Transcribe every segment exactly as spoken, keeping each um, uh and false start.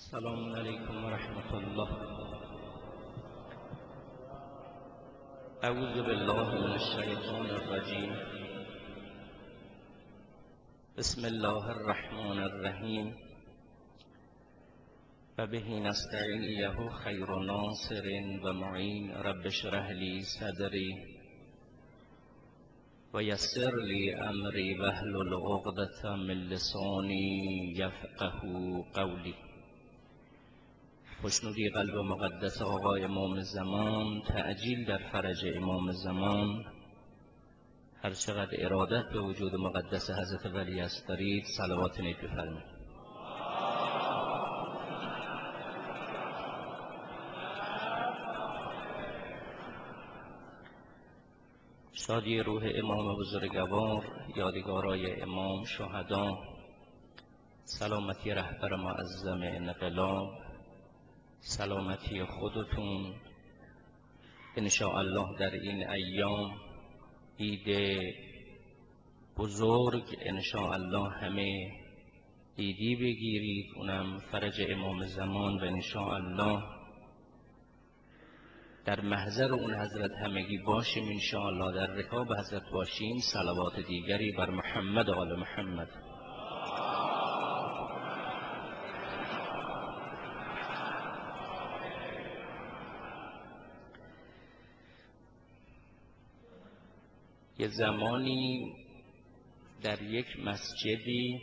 السلام علیکم و رحمت الله. اعوذ بالله من الشیطان الرجیم. بسم الله الرحمن الرحیم. و به نستعین یهو خیر ناصر و معین. رب اشرح لی صدری و یسر لی امری واحلل عقدة من لسانی یفقهوا قولی. خوشنودی قلب مقدس آقای امام زمان، تعجیل در فرج امام زمان، هر چقدر ارادت به وجود مقدس حضرت ولی است دارید صلوات نیک بفرمایید. شادی روح امام بزرگوار، یادگارای امام، شهدا، سلامتی رهبر معظم انقلاب، سلامتی خودتون انشاءالله در این ایام عید بزرگ انشاءالله همه عیدی بگیرید، اونم فرج امام زمان، و انشاءالله در محضر اون حضرت همگی باشیم، انشاءالله در رکاب حضرت باشیم. صلوات دیگری بر محمد و آل محمد. یه زمانی در یک مسجدی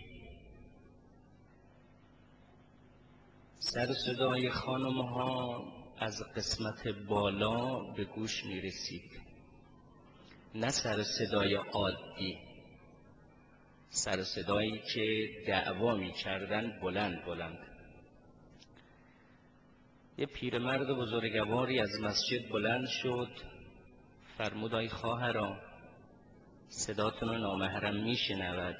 سر صدای خانم‌ها از قسمت بالا به گوش می رسید، نه سر صدای عادی، سر صدایی که دعوا می کردن بلند بلند. یه پیرمرد بزرگواری از مسجد بلند شد، فرمود ای خواهران، صداتون رو نامحرم می شنود،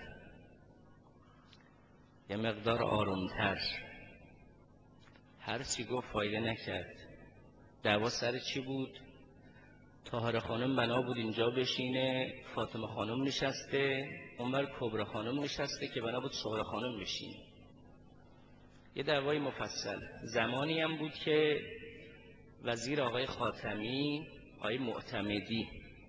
یه مقدار آرومتر. هر چی گفت فایده نکرد. دعوا سر چی بود؟ طاهره خانم بنا بود اینجا بشینه، فاطمه خانم نشسته، اونور کبرا خانم نشسته که بنا بود صغرا خانم بشینه. یه دعوای مفصل. زمانی هم بود که وزیر آقای خاتمی، آقای معتمدی،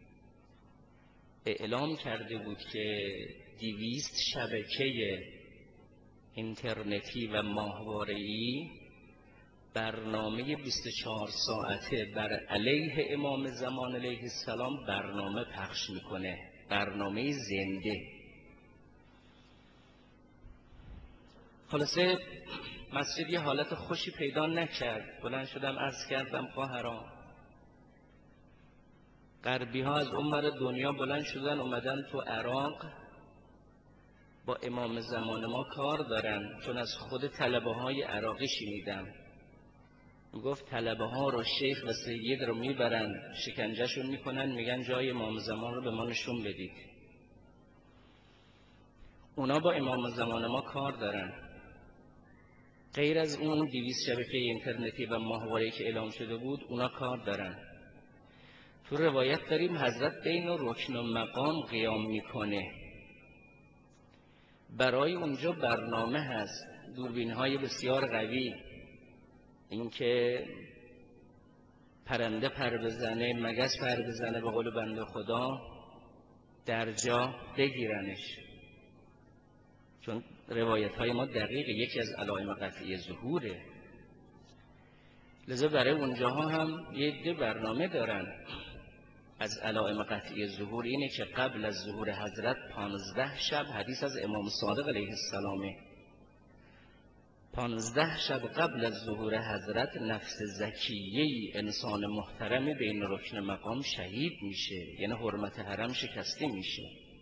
اعلام کرده بود که دویست شبکه اینترنتی و ماهواره‌ای برنامه بیست و چهار ساعته بر علیه امام زمان علیه السلام برنامه پخش میکنه، برنامه زنده. خلاصه مسجد یه حالت خوشی پیدا نکرد. بلند شدم عرض کردم خواهران، غربی ها از اونور دنیا بلند شدن اومدن تو عراق، با امام زمان ما کار دارن. چون از خود طلبه های عراقی شنیدم، گفت طلبه ها رو شیخ و سید رو میبرن شکنجهشون میکنن، میگن جای امام زمان رو به ما نشون بدید. اونا با امام زمان ما کار دارن. غیر از اون دویست شبکه اینترنتی و ماهواره‌ای که اعلام شده بود، اونا کار دارن. تو روایت داریم حضرت بین رکن و مقام قیام میکنه، برای اونجا برنامه هست، دوربین های بسیار قوی، اینکه پرنده پر بزنه، مگس پر بزنه، به قول بنده خدا در جا بگیرنش. چون روایت های ما دقیقه، یکی از علائم قطعی ظهوره. لذا برای اونجاها هم یه عده برنامه دارن. از علائم قطعی ظهور اینه که قبل از ظهور حضرت پانزده شب، حدیث از امام صادق علیه السلامه، پانزده شب قبل از ظهور حضرت نفس زکیه انسان محترم بین رکن مقام شهید میشه، یعنی حرمت حرم شکسته میشه.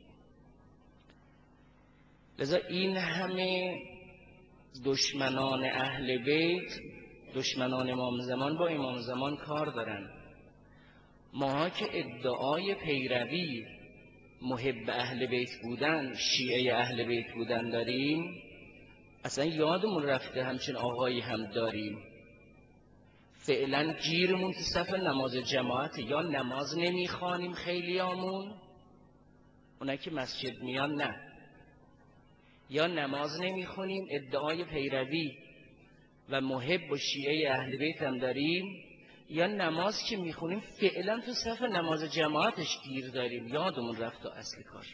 لذا این همه دشمنان اهل بیت، دشمنان امام زمان، با امام زمان کار دارن. ماها که ادعای پیروی محب اهل بیت بودن، شیعه اهل بیت بودن داریم، اصلا یادمون رفته همچین آقایی هم داریم. فعلا گیرمون تو صف نماز جماعت، یا نماز نمیخوانیم خیلیامون، اونایی که مسجد میان نه، یا نماز نمیخونیم ادعای پیروی، و محب و شیعه اهل بیت هم داریم، یا نماز که میخونیم فعلا تو صف نماز جماعتش گیر داریم، یادمون رفت تو اصل کار.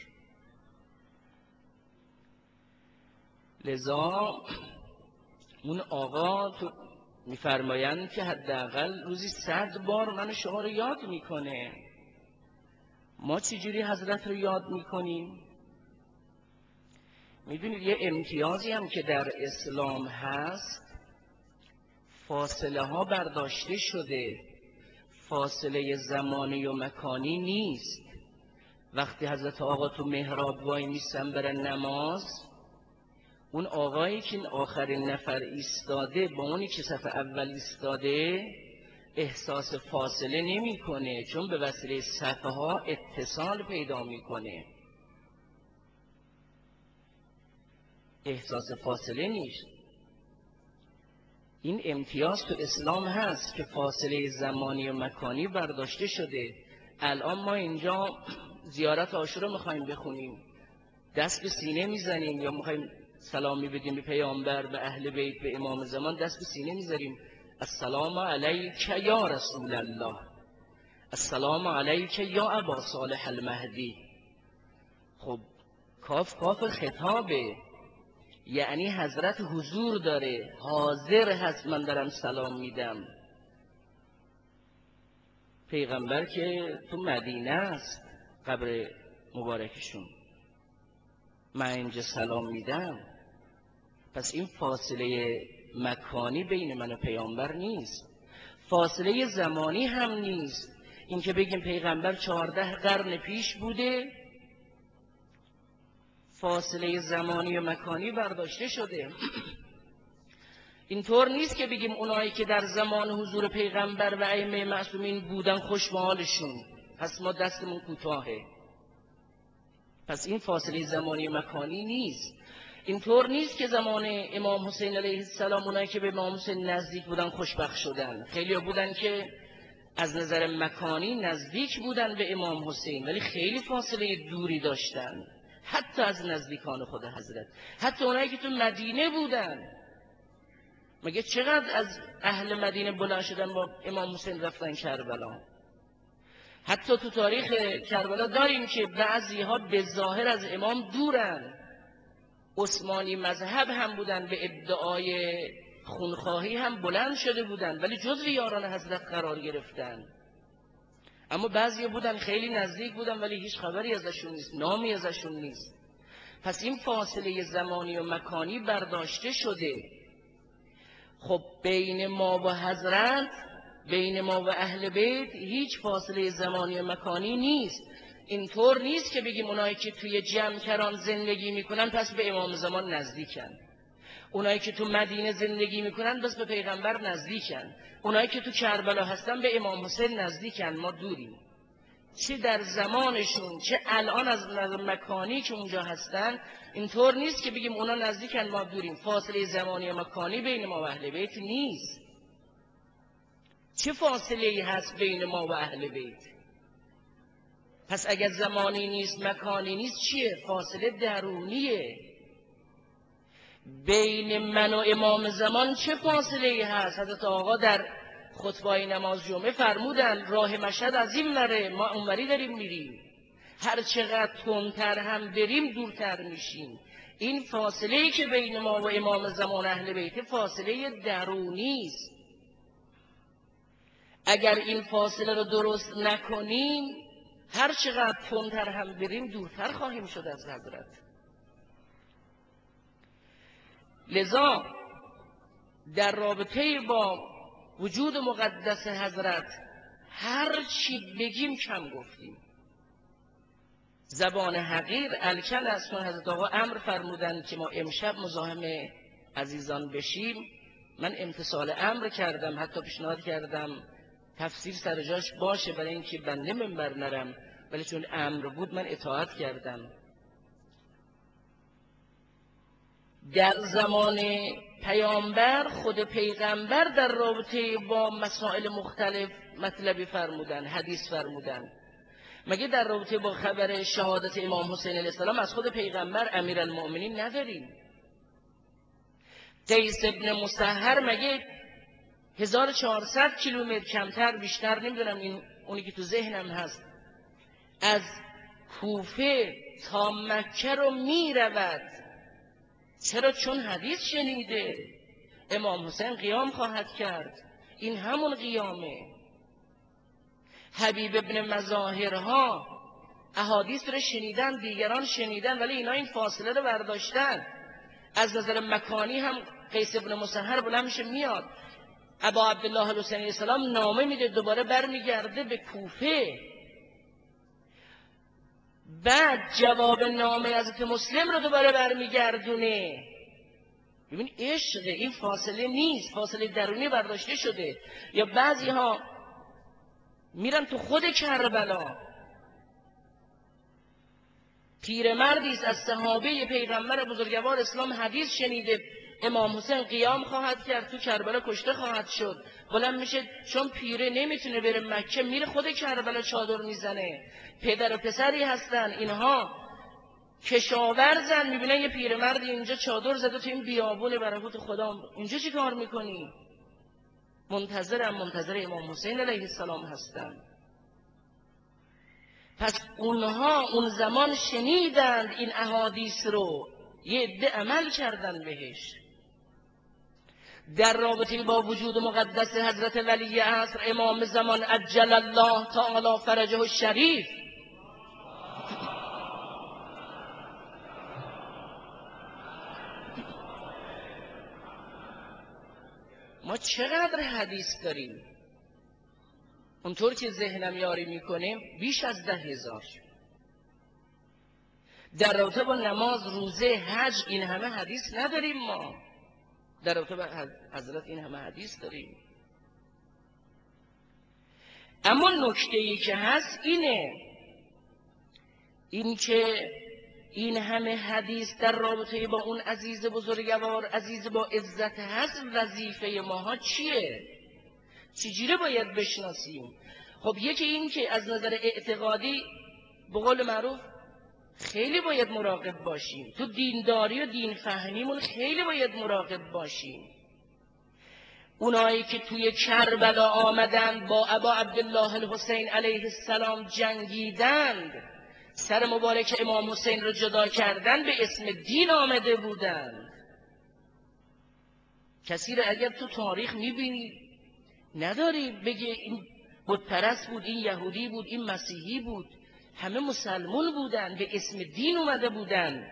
لذا اون آقا تو میفرمایند که حداقل روزی صد بار من شما رو یاد میکنه. ما چجوری حضرت رو یاد میکنیم؟ میدونید یه امتیازی هم که در اسلام هست، فاصله ها برداشته شده، فاصله زمانی و مکانی نیست. وقتی حضرت آقا تو محراب وای میستن برن نماز، اون آقایی که آخرین نفر ایستاده با اونی که صف اول ایستاده احساس فاصله نمیکنه، چون به وسیله صفحه ها اتصال پیدا میکنه، احساس فاصله نیست. این امتیاز تو اسلام هست که فاصله زمانی و مکانی برداشته شده. الان ما اینجا زیارت عاشورا میخوایم بخونیم، دست به سینه میزنیم، یا میخوایم سلامی بدیم به پیامبر، به اهل بیت، به امام زمان، دست به سینه میذاریم، السلام علیک یا رسول الله، السلام علیک یا ابا صالح المهدی. خب کاف کاف خطابه، یعنی حضرت حضور داره، حاضر هست من دارم سلام میدم. پیغمبر که تو مدینه است قبر مبارکشون، من اینجا سلام میدم. پس این فاصله مکانی بین من و پیامبر نیست، فاصله زمانی هم نیست. این که بگیم پیغمبر چهارده قرن پیش بوده، فاصله زمانی و مکانی برداشته شده. اینطور نیست که بگیم اونایی که در زمان حضور پیغمبر و ائمه معصومین بودن خوش به حالشون، پس ما دستمون کوتاهه. پس این فاصله زمانی و مکانی نیست. اینطور نیست که زمان امام حسین علیه السلام اونایی که به امام حسین نزدیک بودن خوشبخت شدن. خیلی بودن که از نظر مکانی نزدیک بودن به امام حسین ولی خیلی فاصله دوری داشتن، حتی از نزدیکان خود حضرت. حتی اونایی که تو مدینه بودن، مگه چقدر از اهل مدینه بلند شدن با امام حسین رفتن کربلا. حتی تو تاریخ کربلا داریم که بعضی ها به ظاهر از امام دورن، عثمانی مذهب هم بودن، به ادعای خونخواهی هم بلند شده بودن ولی جزو یاران حضرت قرار گرفتن. اما بعضی بودن خیلی نزدیک بودن ولی هیچ خبری ازشون نیست، نامی ازشون نیست. پس این فاصله زمانی و مکانی برداشته شده. خب بین ما و حضرت، بین ما و اهل بیت هیچ فاصله زمانی و مکانی نیست. اینطور نیست که بگیم اونایی که توی جمکران زندگی میکنن پس به امام زمان نزدیکن، اونایی که تو مدینه زندگی میکنن بس به پیغمبر نزدیکن، اونایی که تو کربلا هستن به امام حسین نزدیکن. ما دوریم، چه در زمانشون چه الان از نظر مکانی که اونجا هستن. اینطور نیست که بگیم اونا نزدیکن ما دوریم. فاصله زمانی و مکانی بین ما و اهل بیت نیست. چه فاصله ای هست بین ما و اهل بیت؟ پس اگر زمانی نیست مکانی نیست چیه؟ فاصله درونیه. بین من و امام زمان چه فاصله ای هست؟ حضرت آقا در خطبه نماز جمعه فرمودن راه مشهد از این وره، ما اونوری داریم میریم، هر چقدر تندتر هم بریم دورتر میشیم. این فاصله ای که بین ما و امام زمان اهل بیت فاصله درونی است. اگر این فاصله رو درست نکنیم هر چقدر تندتر هم بریم دورتر خواهیم شد از حضرت. لذا در رابطه با وجود مقدس حضرت هر چی بگیم کم گفتیم. زبان حقیر الکن است. چون حضرت آقا امر فرمودند که ما امشب مزاحم عزیزان بشیم، من امتثال امر کردم، حتی پیشنهاد کردم تفسیر سر جاش باشه برای اینکه بنده منبر نرم، ولی چون امر بود من اطاعت کردم. در زمان پیامبر خود پیغمبر در رابطه با مسائل مختلف مطلبی فرمودن، حدیث فرمودن. مگه در رابطه با خبر شهادت امام حسین علیه السلام از خود پیغمبر امیرالمؤمنین نداریم؟ قیس ابن مسهر مگه هزار و چهارصد کیلومتر کمتر بیشتر نمیدونم، این اونی که تو ذهنم هست، از کوفه تا مکه رو میرود. چرا؟ چون حدیث شنیده امام حسین قیام خواهد کرد. این همون قیامه. حبیب ابن مظاهرها احادیث رو شنیدن، دیگران شنیدن، ولی اینا این فاصله رو برداشتن. از نظر مکانی هم قیس ابن مسهر بلند میشه میاد، ابا عبدالله الحسینی السلام نامه میده، دوباره برمیگرده به کوفه. بعد جواب نامه حضرت مسلم رو دوباره برمیگردونه. ببین عشق، این فاصله نیست، فاصله درونی برداشته شده. یا بعضی ها میرن تو خود کربلا. پیرمردی است از صحابه پیغمبر بزرگوار اسلام حدیث شنیده امام حسین قیام خواهد کرد، تو کربلا کشته خواهد شد. بلند میشه، چون پیره نمیتونه بره مکه، میره خود کربلا چادر میزنه. پدر و پسری هستن اینها، کشاورزن، میبینن یه پیرمردی اینجا چادر زده تو این بیابون برکت خدا، اینجا چی کار میکنی؟ منتظرم، منتظر امام حسین علیه السلام هستن. پس اونها اون زمان شنیدند این احادیث رو، یه عده عمل کردن بهش. در رابطه با وجود مقدس حضرت ولی عصر امام زمان عجل الله تعالی فرجه الشریف، ما چقدر حدیث داریم؟ اونطور که ذهنم یاری میکنه بیش از ده هزار. در رابطه با نماز، روزه، حج این همه حدیث نداریم ما. در رابطه با حضرت این همه حدیث داریم. اما نکته‌ای که هست اینه، این که این همه حدیث در رابطه با اون عزیز بزرگوار، عزیز با عزت هست، وظیفه ماها چیه؟ چجوری باید بشناسیم؟ خب یکی این که از نظر اعتقادی به قول معروف خیلی باید مراقب باشیم، تو دینداری و دین فهمیمون خیلی باید مراقب باشیم. اونایی که توی کربلا آمدن با ابا عبدالله الحسین علیه السلام جنگیدند، سر مبارک امام حسین رو جدا کردن، به اسم دین آمده بودند. کسی رو اگر تو تاریخ میبینی نداری بگه این بت پرست بود، این یهودی بود، این مسیحی بود، همه مسلمون بودن، به اسم دین اومده بودن.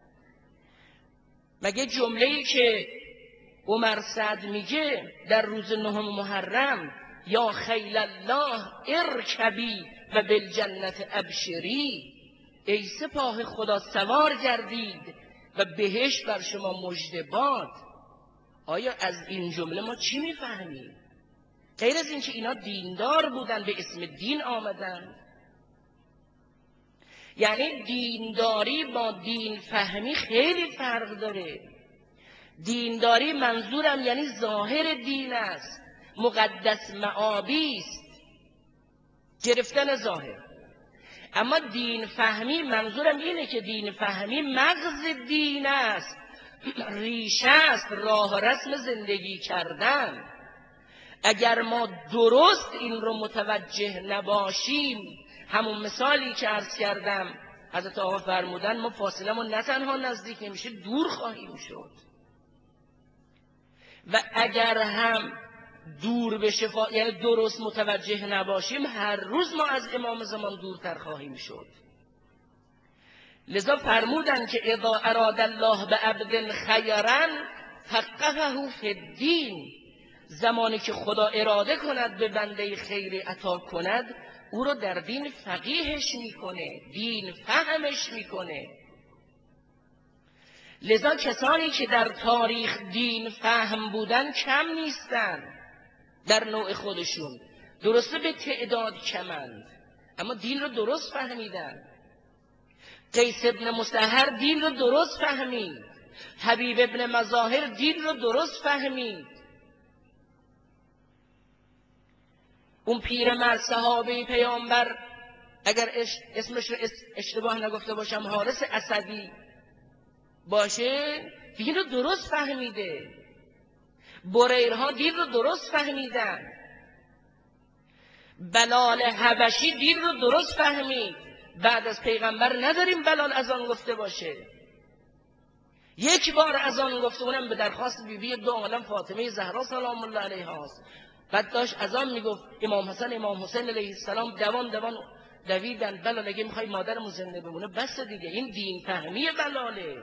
مگه جمله‌ای که عمر سعد میگه در روز نهم محرم، یا خیل الله ارکبی و بالجنت ابشری، ای سپاه خدا سوار گردید و بهشت بر شما مژده باد. آیا از این جمله ما چی میفهمیم؟ غیر از این که اینا دیندار بودن، به اسم دین آمدن. یعنی دینداری با دین فهمی خیلی فرق داره. دینداری منظورم یعنی ظاهر دین است، مقدس معابی است، گرفتن ظاهر. اما دین فهمی منظورم اینه که دین فهمی مغز دین است، ریشه است، راه رسم زندگی کردن. اگر ما درست این رو متوجه نباشیم، همون مثالی که عرض کردم حضرت آقا فرمودن، ما فاصلمون نه تنها نزدیک نمیشه، دور خواهیم شد. و اگر هم دور بشه، یعنی درست متوجه نباشیم، هر روز ما از امام زمان دورتر خواهیم شد. لذا فرمودن که اذا اراد الله بعبد خیرا فقهه فی الدین، زمانی که خدا اراده کند به بنده خیری عطا کند، او رو در دین فقیهش میکنه، دین فهمش میکنه. لذا کسانی که در تاریخ دین فهم بودن کم نیستن در نوع خودشون، درسته به تعداد کمند، اما دین رو درست فهمیدن. قیس ابن مسهر دین رو درست فهمید، حبیب ابن مظاهر دین رو درست فهمید. اون پیرمرد صحابه پیامبر، اگر اسمش رو اشتباه نگفته باشم، حارث اسدی باشه، دین رو درست فهمیده. بریرها دین رو درست فهمیدن. بلال حبشی دین رو درست فهمید. بعد از پیغمبر نداریم بلال اذان گفته باشه. یک بار اذان گفته، اونم به درخواست بیبی دو عالم فاطمه زهرا سلام الله علیها است. بعد داشت اذان میگفت، امام حسن امام حسین علیه السلام دوان دوان دویدن. بلال اگه میخوای مادرمون زنده بمونه بس دیگه. این دین فهمی بلاله.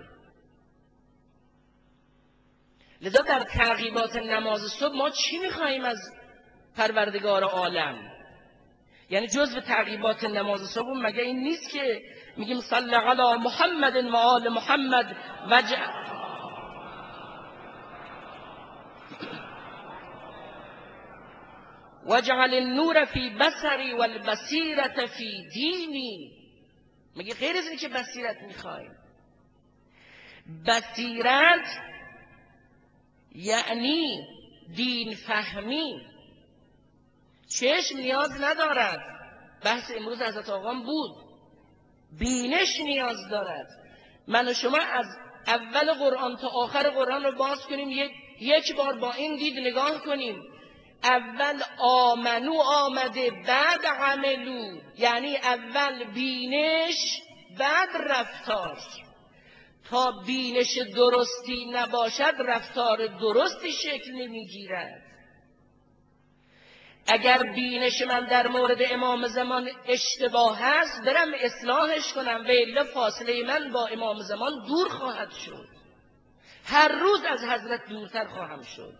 لذا در تعقیبات نماز صبح ما چی میخواییم از پروردگار عالم؟ یعنی جزء تعقیبات نماز صبح مگه این نیست که میگیم صلی علی محمد و آل محمد وجع وجعل النور فی بصری والبصیرة فی دینی؟ مگه غیر از این که بصیرت میخوایم؟ بصیرت یعنی دین فهمی. چشم نیاز ندارد، بحث امروز حضرت آقام بود. بینش نیاز دارد. من و شما از اول قرآن تا آخر قرآن رو باز کنیم، یک, یک بار با این دید نگاه کنیم. اول آمنو آمده، بعد عملو، یعنی اول بینش بعد رفتار. تا بینش درستی نباشد رفتار درستی شکل نمیگیرد. اگر بینش من در مورد امام زمان اشتباه هست برم اصلاحش کنم، و الا فاصله من با امام زمان دور خواهد شد. هر روز از حضرت دورتر خواهم شد.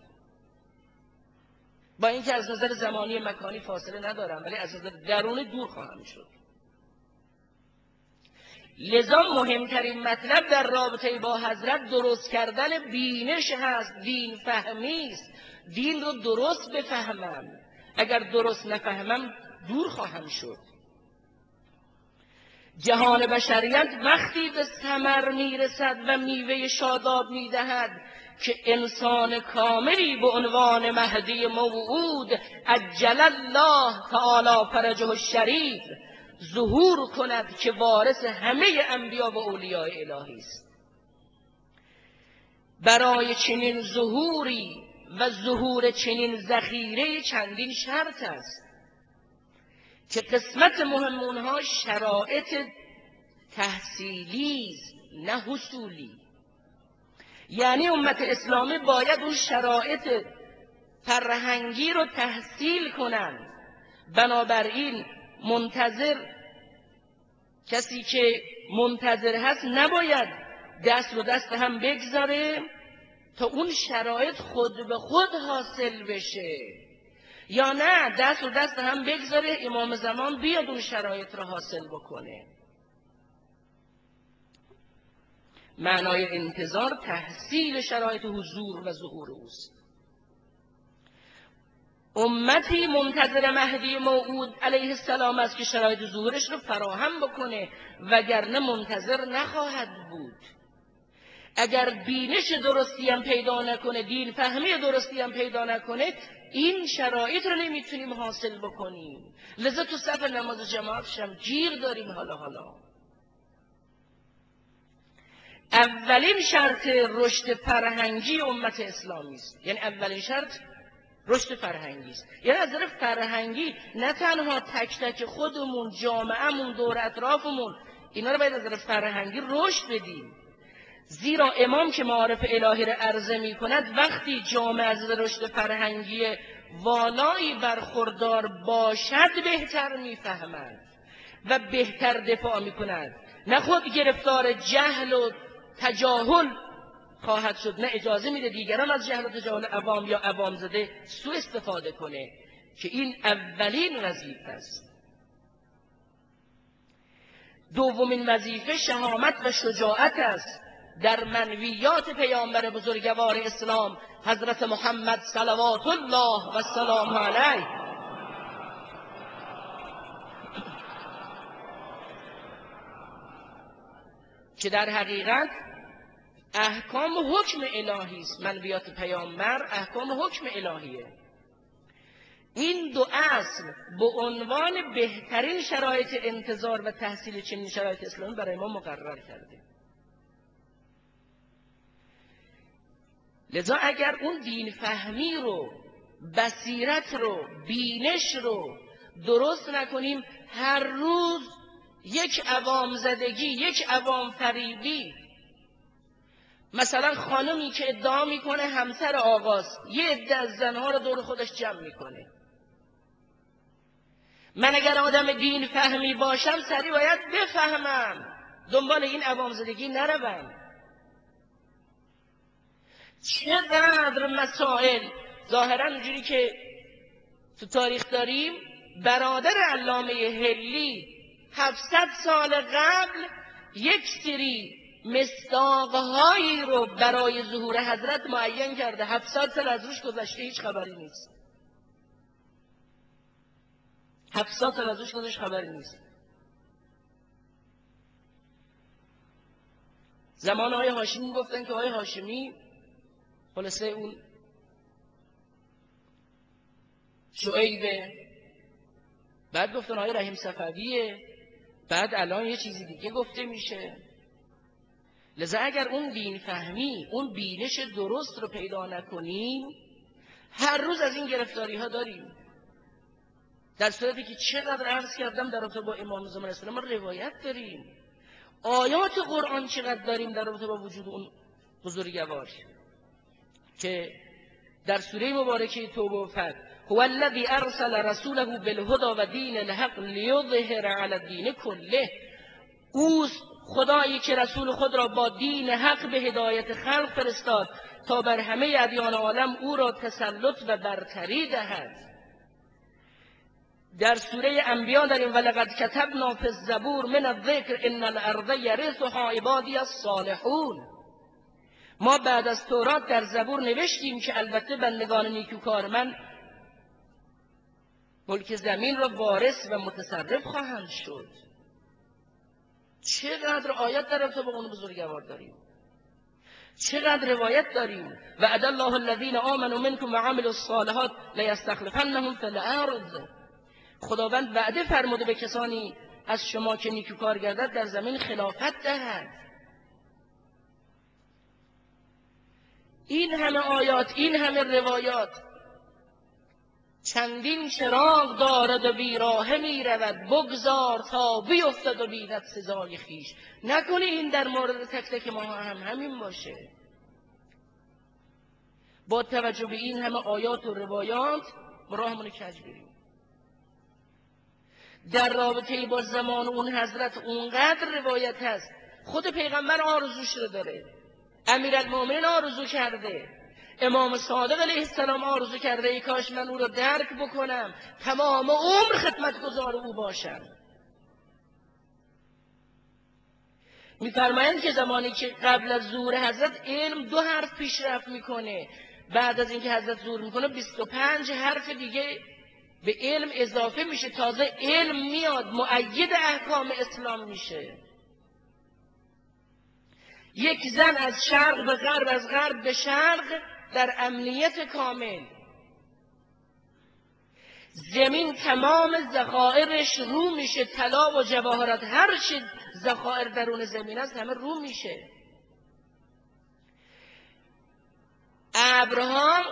با اینکه از نظر زمانی مکانی فاصله ندارم، ولی از نظر درونی دور خواهم شد. لذا مهمترین مطلب در رابطه با حضرت درست کردن بینش هست. دین فهمی است. دین رو درست بفهمم. اگر درست نفهمم دور خواهم شد. جهان بشریت وقتی به ثمر میرسد و میوه شاداب میدهد که انسان کاملی به عنوان مهدی موعود عجل الله تعالی فرجه الشریف ظهور کند که وارث همه انبیا و اولیاء الهی است. برای چنین ظهوری و ظهور چنین ذخیره چندین شرط است که قسمت مهم اونها شرایط تحصیلی است نه حصولی. یعنی امت اسلامی باید اون شرایط فرهنگی رو تحصیل کنند. بنابراین منتظر کسی که منتظر هست نباید دست رو دست هم بگذاره تا اون شرایط خود به خود حاصل بشه، یا نه دست رو دست هم بگذاره امام زمان بیاد اون شرایط رو حاصل بکنه. معنای انتظار تحصیل شرایط حضور و ظهور اوست. امتی منتظر مهدی موعود علیه السلام است که شرایط ظهورش رو فراهم بکنه، وگرنه منتظر نخواهد بود. اگر بینش درستی هم پیدا نکنه، دین فهمی درستی هم پیدا نکنه، این شرایط رو نمیتونیم حاصل بکنیم. لذا تو صف نماز جماعتش هم گیر داریم. حالا حالا اولین شرط رشد فرهنگی امت اسلامی است. یعنی اولین شرط رشد فرهنگی است. یعنی از نظر فرهنگی نه تنها تک تک خودمون، جامعهمون، دور اطرافمون، اینا رو باید از نظر فرهنگی رشد بدیم. زیرا امام که معارف الهی را عرضه می کند وقتی جامعه از رشد فرهنگی والایی برخوردار باشد بهتر میفهمد و بهتر دفاع می کند. نه خود گرفتار جهل و تجاهل خواهد شد، نه اجازه میده دیگران از جهل و تجاهل عوام یا عوام زده سوء استفاده کنه، که این اولین وظیفه است. دومین وظیفه شهامت و شجاعت است. در منویات پیامبر بزرگوار اسلام حضرت محمد صلوات الله و سلام علیه که در حقیقت احکام حکم الهی است. منویات پیامبر احکام حکم الهیه. این دو اصل به عنوان بهترین شرایط انتظار و تحصیل چنین شرایط اسلامی برای ما مقرر کرده. لذا اگر اون دین فهمی رو، بصیرت رو، بینش رو درست نکنیم، هر روز یک عوام زدگی، یک عوام فریبی. مثلا خانمی که ادعا میکنه همسر آقاست، یه عده از زنها رو دور خودش جمع میکنه. من اگر آدم دین فهمی باشم سریع باید بفهمم، دنبال این عوام زدگی نروم. چقدر مسائل ظاهرا اونجوری که تو تاریخ داریم، برادر علامه حلی هفتصد سال قبل یک سری مصداق‌هایی رو برای ظهور حضرت معین کرده. هفتصد سال از روش گذشته، هیچ خبری نیست. هفتصد سال از روش گذشته، خبری نیست. زمان آقای هاشمی گفتن که آقای هاشمی خلاصه اون شعیبه، بعد گفتن آقای رحیم صفویه، بعد الان یه چیزی دیگه گفته میشه. لذا اگر اون دین فهمی، اون بینش درست رو پیدا نکنیم، هر روز از این گرفتاری ها داریم. در صورتی که چقدر عرض کردم در رابطه با امام زمان اسلام ما روایت داریم، آیات قرآن چقدر داریم در رابطه با وجود اون بزرگوار که در سوره مبارکه توبه و فتح هو الذی ارسل رسوله بالهدى و دین الحق لیظهر علی الدین کله، اوست خدایی که رسول خود را با دین حق به هدایت خلق فرستاد تا بر همه ادیان عالم او را تسلط و برتری دهد. در سوره انبیاء داریم ولقد کتبنا فی الزبور من الذکر ان الارض یرثها عبادی الصالحون. ما بعد از تورات در زبور نوشتیم که البته بندگان نیکوکار من ملک زمین را وارث و متصرف خواهند شد. چقدر آیات در رابطه با اون بزرگوار داریم، چقدر روایت داریم. وعد الله الذین آمنوا منکم و عملوا الصالحات لیستخلفنهم فی الارض. خداوند وعده فرموده به کسانی از شما که نیکوکار گردد در زمین خلافت دهد. این همه آیات، این همه روایات، چندین چراغ دارد و بیراهه می رود، بگذار تا بیفتد و بیند سزای خیش. نکنی این در مورد تک تک ما هم همین باشه. با توجه به این همه آیات و روایات راهمون کج بریم. در رابطه با زمان اون حضرت اونقدر روایت هست، خود پیغمبر آرزوش رو داره، امیرالمومنین آرزو کرده، امام صادق علیه السلام آرزو کرده ای کاش من او رو درک بکنم، تمام عمر خدمتگزار او باشم. میفرمایند که زمانی که قبل از ظهور حضرت علم دو حرف پیشرفت میکنه، بعد از اینکه حضرت ظهور میکنه بیست و پنج حرف دیگه به علم اضافه میشه، تازه علم میاد مؤید احکام اسلام میشه. یک زن از شرق به غرب، از غرب به شرق در امنیت کامل، زمین تمام ذخایرش رو میشه، طلا و جواهرات، هر چی ذخایر درون زمین است همه رو میشه. ابرها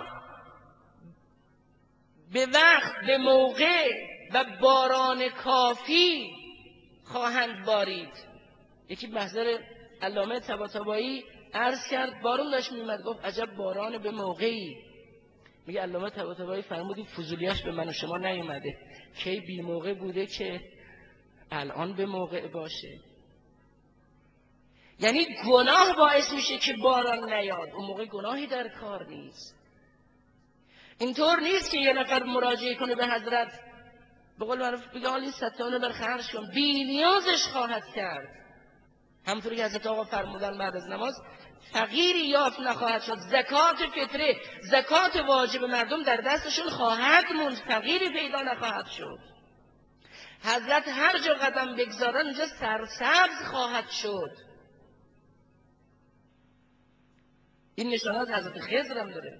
به وقت، به موقع و باران کافی خواهند بارید. یکی محضر علامه طباطبایی عرض کرد بارون داشت میومد، گفت عجب باران به موقعی. میگه علامه طباطبایی فرمودی فضولیاش به من و شما نیومده، کی بی موقع بوده که الان به موقع باشه. یعنی گناه باعث میشه که باران نیاد، اون موقع گناهی در کار نیست. اینطور نیست که یه نفر مراجعه کنه به حضرت به قول معروف بگه حال این ستانه بر خرج کن، بی نیازش خواهد کرد. همونطوری که حضرت آقا فرمودن بعد از نماز فقیری یافت نخواهد شد، زکات فطره، زکات واجب مردم در دستشون خواهد موند، فقیری پیدا نخواهد شد. حضرت هر جا قدم بگذارن اونجا سرسبز خواهد شد. این نشانات حضرت خضر هم داره.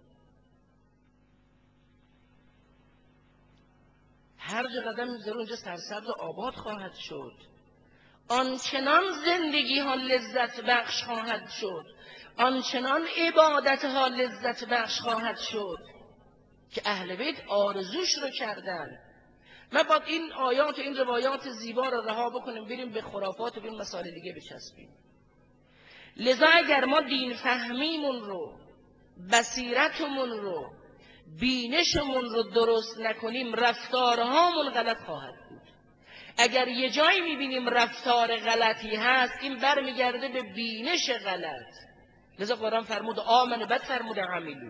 هر جا قدم میذاره اونجا سرسبز و آباد خواهد شد. آنچنان زندگی ها لذت بخش خواهد شد، آنچنان عبادتها لذت بخش خواهد شد که اهل بیت آرزوش رو کردن. ما باید این آیات و این روایات زیبا رو رها بکنیم، بریم به خرافات و به مسائل دیگه بچسبیم. لذا اگر ما دین فهمیمون رو، بصیرتمون رو، بینشمون رو درست نکنیم، رفتارهامون غلط خواهد بود. اگر یه جایی میبینیم رفتار غلطی هست، این برمیگرده به بینش غلط. لذا قرآن فرمود آمن، بعد فرمود عملو.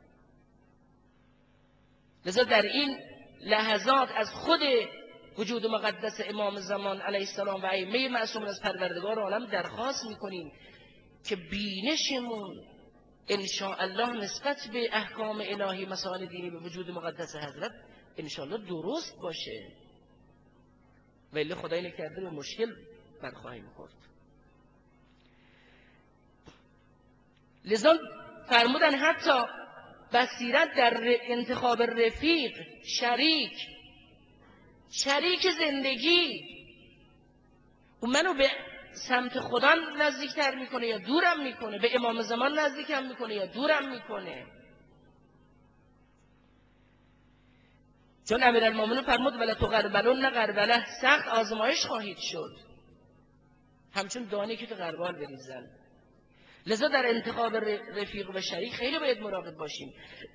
لذا در این لحظات از خود وجود مقدس امام زمان علیه السلام و ائمه معصومون از پروردگار عالم درخواست میکنیم که بینشمون انشاءالله نسبت به احکام الهی، مسائل دینی، به وجود مقدس حضرت انشاءالله درست باشه، ولی خدای نکرده به مشکل برخواهیم خورد. لذا فرمودن حتی بصیرت در انتخاب رفیق، شریک شریک زندگی، اون منو به سمت خدا نزدیکتر میکنه یا دورم میکنه، به امام زمان نزدیکم میکنه یا دورم میکنه. چون امیرالمومنین فرمود ولا تغربلن غربله، سخت آزمایش خواهید شد همچون دانه که تو غربال بریزن. لذا در انتخاب رفیق و شریک خیلی باید مراقب باشیم.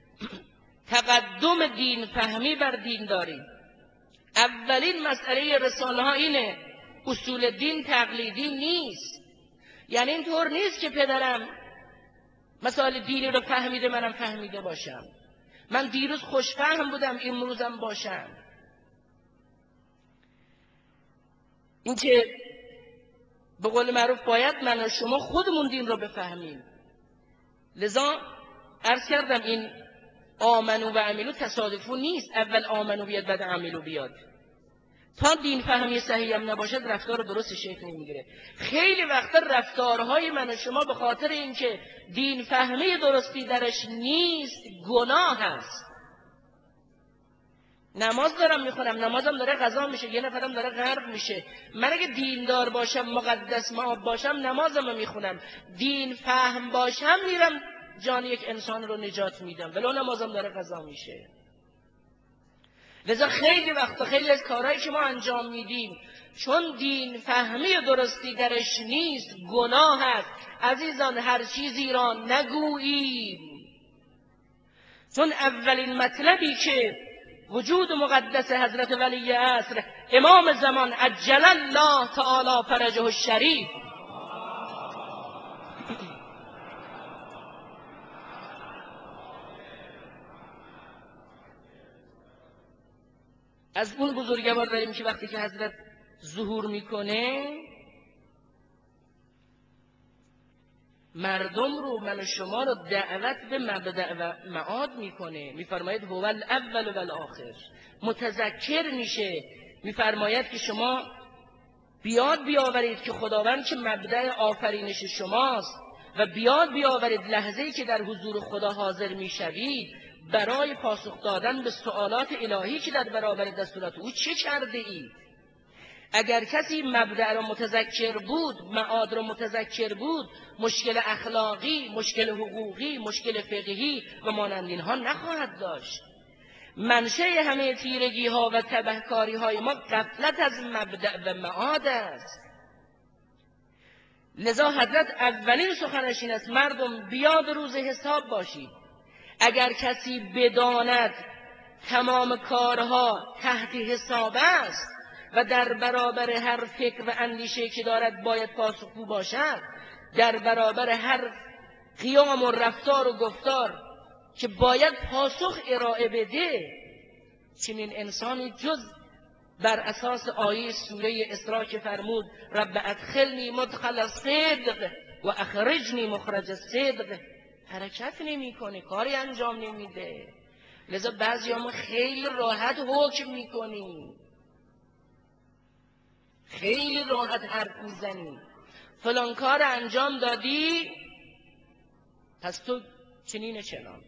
تقدم دین فهمی بر دین داری. اولین مسئله رساله ها اینه، اصول دین تقلیدی نیست. یعنی اینطور نیست که پدرم مسائل دینی رو فهمیده منم فهمیده باشم، من دیروز خوشفهم بودم امروزم باشم. این که به قول معروف باید من و شما خودمون دین رو بفهمیم. لذا عرض کردم این آمنو و عملو تصادفو نیست، اول آمنو بیاد بعد عملو بیاد. تا دین فهمی صحیح هم نباشد رفتار درست شکل نمیگیره. خیلی وقتا رفتارهای من و شما به خاطر اینکه دین فهمی درستی درش نیست گناه هست. نماز دارم میخونم، نمازم داره قضا میشه، یه نفرم داره غرق میشه. من اگه دیندار باشم، مقدس مآب باشم، نمازم میخونم، دین فهم باشم، میرم جان یک انسان رو نجات میدم، ولو نمازم داره قضا میشه. لذا خیلی وقتا خیلی از کارهایی که ما انجام میدیم چون دین فهمی درستی درش نیست گناه است. عزیزان هر چیزی را نگوییم، چون اولین مطلبی که وجود مقدس حضرت ولی عصر امام زمان عجل الله تعالی فرجه الشریف از اون بزرگوار داریم که وقتی که حضرت ظهور میکنه مردم رو، من و شما رو دعوت به مبدأ و معاد میکنه. میفرماید هو الاول و الاخر، متذکر میشه، میفرماید که شما بیاد بیاورید که خداوند که مبدأ آفرینش شماست و بیاد بیاورید لحظه‌ای که در حضور خدا حاضر میشوید برای پاسخ دادن به سوالات الهی که در برابر دستورات او چه کرده اید. اگر کسی مبدأ را متذکر بود، معاد را متذکر بود، مشکل اخلاقی، مشکل حقوقی، مشکل فقهی و مانند اینها نخواهد داشت. منشأ همه تیرگی ها و تبهکاری های ما غفلت از مبدأ و معاد است. لذا حضرت اولین سخنش این است مردم بیاد روز حساب باشید. اگر کسی بداند تمام کارها تحت حساب است و در برابر هر فکر و اندیشه که دارد باید پاسخگو باشد، در برابر هر قیام و رفتار و گفتار که باید پاسخ ارائه بده، چنین انسانی جز بر اساس آیه سوره اسراء که فرمود رب ادخلنی مدخل الصدق و اخرجنی مخرج الصدق حرکت نمیکنه، کاری انجام نمیده. لذا بعضی ما خیلی راحت حکم میکنیم، خیلی راحت حرف میزنیم، فلان کار انجام دادی پس تو چنین چنان.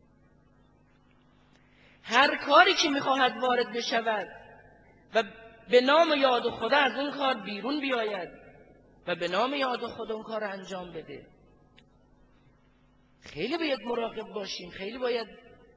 هر کاری که میخواهد وارد بشود و به نام یاد خدا از اون کار بیرون بیاید و به نام یاد خدا اون کار انجام بده. خیلی باید مراقب باشیم، خیلی باید.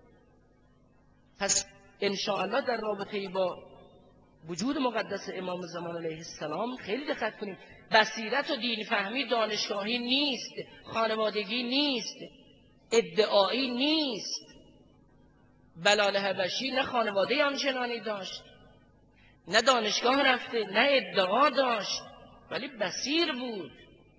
پس انشاءالله در رابطه با وجود مقدس امام زمان علیه السلام خیلی دقت کنیم. بصیرت و دین فهمی دانشگاهی نیست، خانوادگی نیست، ادعایی نیست. بلال حبشی نه خانواده آنچنانی داشت، نه دانشگاه رفته، نه ادعا داشت، ولی بصیر بود.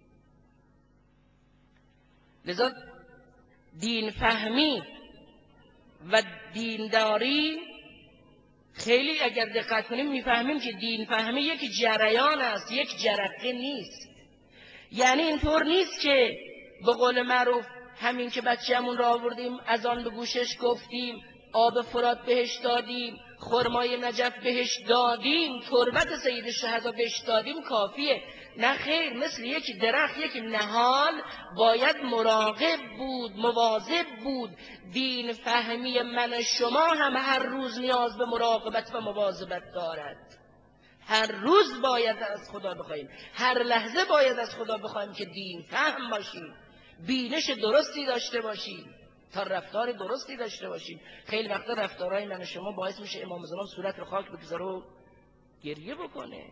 لذا دین فهمی و دینداری خیلی اگر دقت کنیم میفهمیم که دین فهمی یک جریان است، یک جرقه نیست. یعنی اینطور نیست که به قول معروف همین که بچه‌مون را آوردیم از آن به گوشش گفتیم، آب فرات بهش دادیم، خرمای نجف بهش دادیم، تربت سید الشهدا بهش دادیم کافیه. نه خیر، مثل یک درخت، یک نهال باید مراقب بود، مواظب بود. دین فهمی من شما هم هر روز نیاز به مراقبت و مواظبت دارد. هر روز باید از خدا بخوایم، هر لحظه باید از خدا بخوایم که دین فهم باشیم، بینش درستی داشته باشیم تا رفتار درستی داشته باشیم. خیلی وقتا رفتارهای من و شما باعث میشه امام زمان صورت رو خاک بگذاره و گریه بکنه.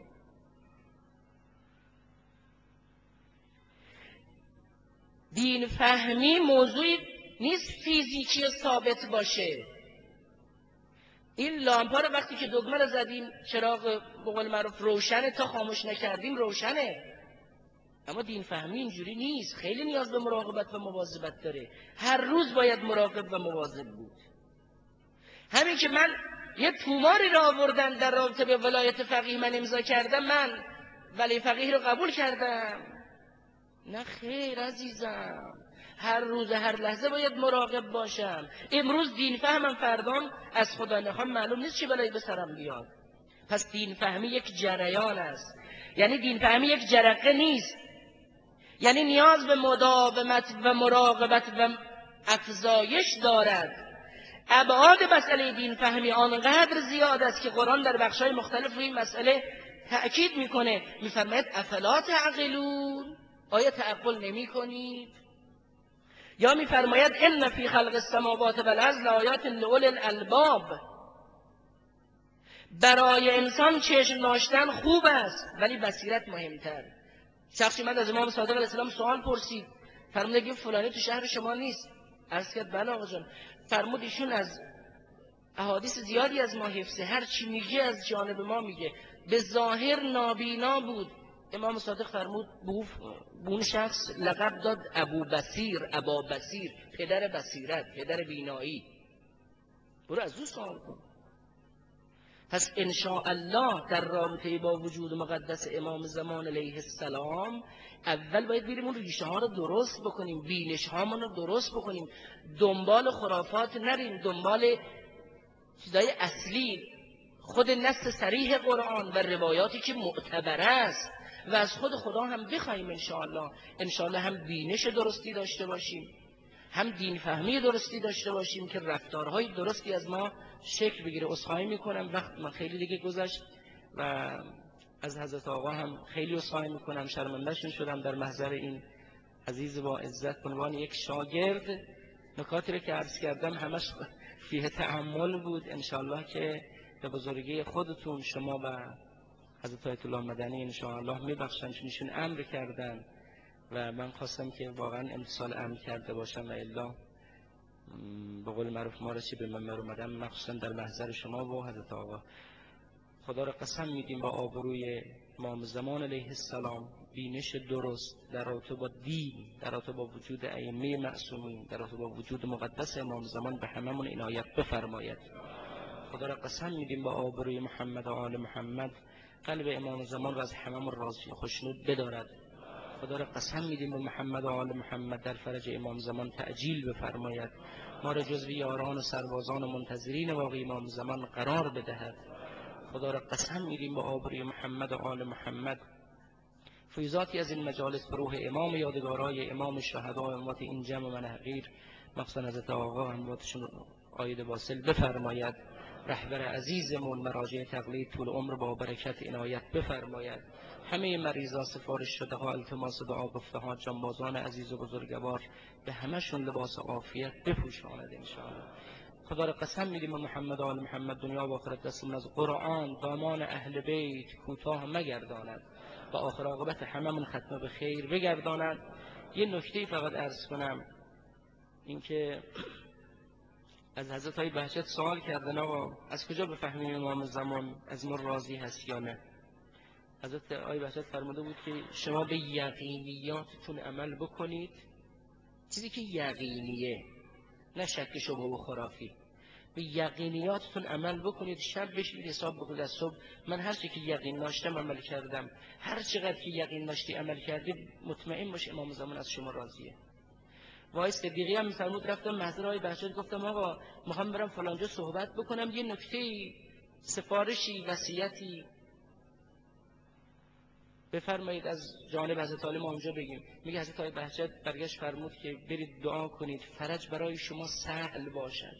دین فهمی موضوعی نیست فیزیکی ثابت باشه. این لامپا رو وقتی که دکمه رو زدیم چراغ به قول معروف روشنه، تا خاموش نکردیم روشنه. اما دین فهمی اینجوری نیست، خیلی نیاز به مراقبت و مواظبت داره. هر روز باید مراقب و مواظب بود. همین که من یه توماری را آوردن در رابطه به ولایت فقیه من امضا کردم، من ولی فقیه رو قبول کردم؟ نه خیر عزیزم، هر روز هر لحظه باید مراقب باشم. امروز دین فهمم، فردام از خدا نخوام معلوم نیست چه بلایی به سرم بیاد. پس دین فهمی یک جریان است، یعنی دین فهمی یک جرقه نیست، یعنی نیاز به مداومت و مراقبت و افزایش دارد. ابعاد مسئله دین فهمی آنقدر زیاد است که قرآن در بخش‌های مختلف روی این مسئله تأکید میکنه. میفرماید افلا تعقلون، آیا تعقل نمی کنید؟ یا میفرماید ان فی خلق السماوات والارض لآیات لأولی الالباب، برای انسان چشم داشتن خوب است ولی بصیرت مهمتر. شخصی من از امام صادق علیه السلام سوال پرسید، فرمود که فلانی تو شهر شما نیست؟ عرض کرد بله آقا جان. فرمود ایشون از احادیث زیادی از ما حفظه، هر چی میگه از جانب ما میگه، به ظاهر نابینا بود. امام صادق فرمود به اون شخص لقب داد ابو بصیر، ابا بصیر، پدر بصیرت، پدر بینایی. برو از او سوال کن. پس انشاءالله در رابطه با وجود مقدس امام زمان علیه السلام اول باید بریم اون ریشه ها رو درست بکنیم، بینش هامون رو درست بکنیم، دنبال خرافات نریم، دنبال چیزای اصلی، خود نص صریح قرآن و روایاتی که معتبر است و از خود خدا هم بخوایم. انشاءالله انشاءالله هم بینش درستی داشته باشیم، هم دین فهمی درستی داشته باشیم که رفتارهای درستی از ما شکل بگیره. عذرخواهی میکنم وقت من خیلی دیگه گذشت و از حضرت آقا هم خیلی عذرخواهی میکنم، شرمنده‌شون شدم در محضر این عزیز با عزت به عنوان یک شاگرد. نکاتی رو که عرض کردم همش فیه تأمل بود. انشاءالله که به بزرگی خودتون شما و حضرت آیت الله مدنی انشاءالله میبخشن، چون ایشون امر کردن و من خواستم که واقعا امتثال امر کرده باشم و الا به قول معروف ما را چی به منبر اومدم، مخصوصا در محضر شما و حضرت آقا. خدا را قسم میدیم با آبروی امام زمان علیه السلام، بینش درست در رابطه با دین، در رابطه با وجود ائمه معصومین، در رابطه با وجود مقدس امام زمان به هممون عنایت بفرماید. خدا را قسم میدیم با آبروی محمد و آل محمد، قلب امام زمان را از هممون راضی خوشنود بدارد. خدا را قسم میدیم به محمد و آل محمد در فرج امام زمان تعجیل بفرماید، ما را جزو یاران و سربازان و منتظرین واقعی امام زمان قرار بدهد. خدا را قسم میدیم با آبروی محمد و آل محمد فیضاتی از این مجالس به روح امام یادگارای امام شهدا و اموات این جمع من حقیر، مخصوصا حضرت آقا امواتشون عاید واصل بفرماید. رهبر عزیزمون مراجع تقلید طول عمر با برکت عنایت بفرماید. همه مریضا سفارش شده ها التماس دعا گفته ها جانبازان عزیز و بزرگوار به همشون لباس عافیت بپوشاند انشاءالله. خدا را قسم میدیم محمد آل محمد دنیا و آخرت دستمون از قرآن دامان اهل بیت کوتاه مگرداند و آخر عاقبت هممون ختمه به خیر بگرداند. یه نکته فقط عرض کنم، اینکه از حضرت های بهجت سوال کردن آقا از کجا بفهمیم امام زمان از ما راضی هست یا نه. حضرت های بهجت فرموده بود که شما به یقینیاتتون عمل بکنید، چیزی که یقینیه، نه شک شبه و خرافی. به یقینیاتتون عمل بکنید، شب بشید حساب بکنید از صبح من هر چی که یقین داشتم عمل کردم، هر چقدر که یقین داشتی عمل کردی، مطمئن باش امام زمان از شما راضیه. وای صدیقی هم میفرمود رفتم محضر های بهجت گفتم آقا میخوام برم فلانجا صحبت بکنم، یه نکته سفارشی وصیتی بفرمایید از جانب حضرت علی ما اونجا بگیم. میگه حضرت های بهجت برگشت فرمود که برید دعا کنید فرج برای شما سهل باشد.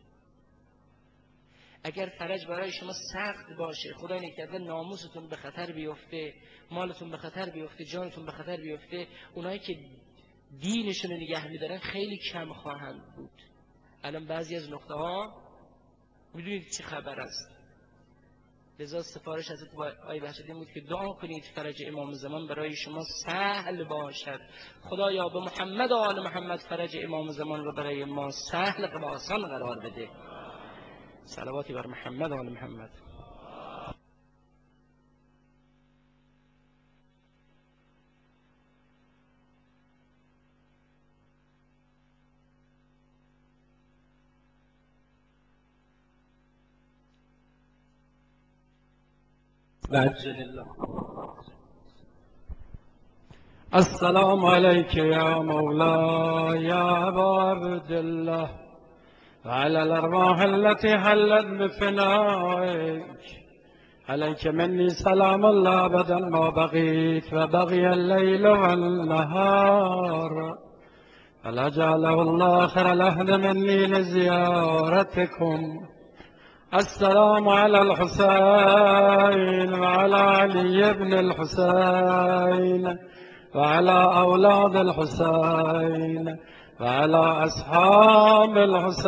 اگر فرج برای شما سخت باشه، خدا نکرده ناموستون به خطر بیفته، مالتون به خطر بیفته، جانتون به خطر بیفته، اونایی که دینشون رو نگه میدارن خیلی کم خواهند بود. الان بعضی از نقطه ها میدونید چه خبر است. لذا سفارش حضرت آی بهجت بود که دعا کنید فرج امام زمان برای شما سهل باشد. خدایا به محمد و آل محمد فرج امام زمان رو برای ما سهل و آسان قرار بده. صلواتی بر محمد و آل محمد. السلام عليك يا مولاي يا أبا عبد الله وعلى الأرواح التي حلت بفنائك. عليك مني سلام الله أبدا ما بقيت وبقي الليل والنهار، فلا جعله الله آخر العهد مني لزيارتكم. السلام على الحسين وعلى علي بن الحسين وعلى أولاد الحسين وعلى أصحاب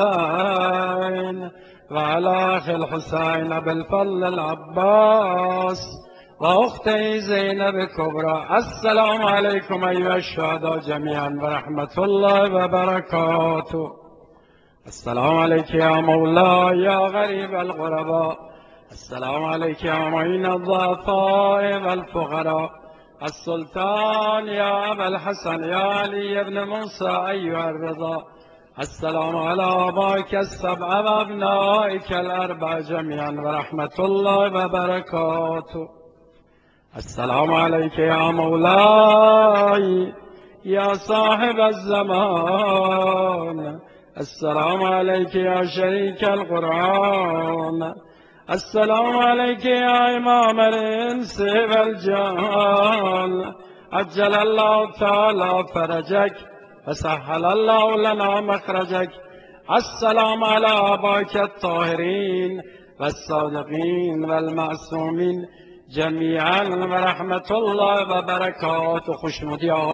الحسين وعلى أخي الحسين أبي الفضل العباس وأختي زينب كبرى. السلام عليكم أيها الشهداء جميعا ورحمة الله وبركاته. السلام عليك يا مولاي يا غريب الغرباء. السلام عليك يا معين الضعفاء والفقراء. السلطان يا أبا الحسن يا علي بن موسى أيها الرضا. السلام على آبائك السبع وأبنائك الأربع جميعا ورحمة الله وبركاته. السلام عليك يا مولاي يا صاحب الزمان. السلام عليك يا شريك القرآن. السلام عليك يا إمام الإنس والجان. عجل الله تعالى فرجك وسهل الله لنا مخرجك. السلام على آبائك الطاهرين والصادقين والمعصومين جميعا ورحمة الله وبركاته. خوشنودی